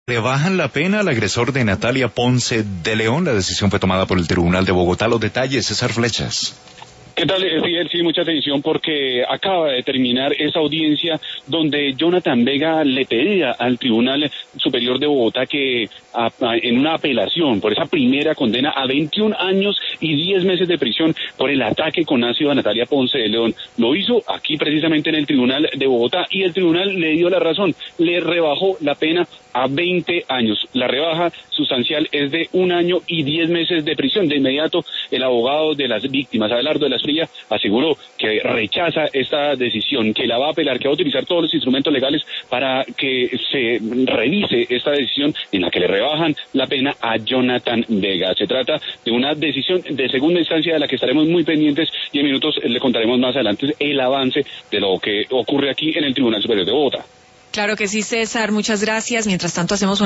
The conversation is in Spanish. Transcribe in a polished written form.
Le bajan la pena al agresor de Natalia Ponce de León. La decisión fue tomada por el Tribunal de Bogotá. Los detalles, César Flechas. ¿Qué tal, Fidel? Sí, mucha atención porque acaba de terminar esa audiencia donde Jonathan Vega le pedía al Tribunal Superior de Bogotá que en una apelación por esa primera condena a 21 años y 10 meses de prisión por el ataque con ácido a Natalia Ponce de León. Lo hizo aquí precisamente en el Tribunal de Bogotá y el tribunal le dio la razón, le rebajó la pena a 20 años. La rebaja sustancial es de 1 año y 10 meses de prisión. De inmediato, el abogado de las víctimas, Abelardo de la Espriella, aseguró que rechaza esta decisión, que la va a apelar, que va a utilizar todos los instrumentos legales para que se revise esta decisión en la que le rebajan la pena a Jonathan Vega. Se trata de una decisión de segunda instancia de la que estaremos muy pendientes y en minutos le contaremos más adelante el avance de lo que ocurre aquí en el Tribunal Superior de Bogotá. Claro que sí, César, muchas gracias. Mientras tanto hacemos